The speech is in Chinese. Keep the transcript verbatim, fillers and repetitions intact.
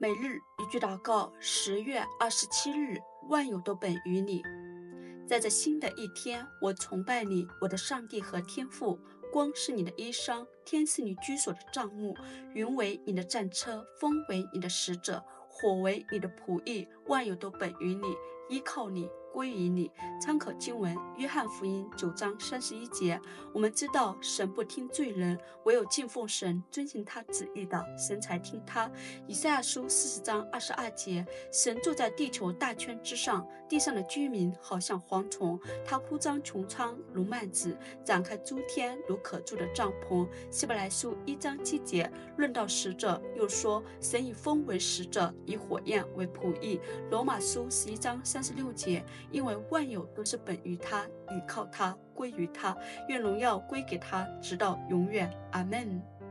每日一句祷告，十月二十七日，万有都本于你。在这新的一天，我崇拜你，我的上帝和天父。光是你的衣裳，天是你居所的帐幕，云为你的战车，风为你的使者，火为你的仆役，万有都本于你，依靠你，归于你。参考经文约翰福音九章三十一节。我们知道神不听罪人，唯有敬奉神遵行他旨意的，神才听他。以赛亚书四十章二十二节。神坐在地球大圈之上，地上的居民好像蝗虫，他铺张穹苍如幔子，展开诸天如可住的帐篷。希伯来书一章七节。论到使者，又说神以风为使者，以火焰为仆役。罗马书十一章三十六节。因为万有都是本于他，倚靠他，归于他，愿荣耀归给他，直到永远。阿们。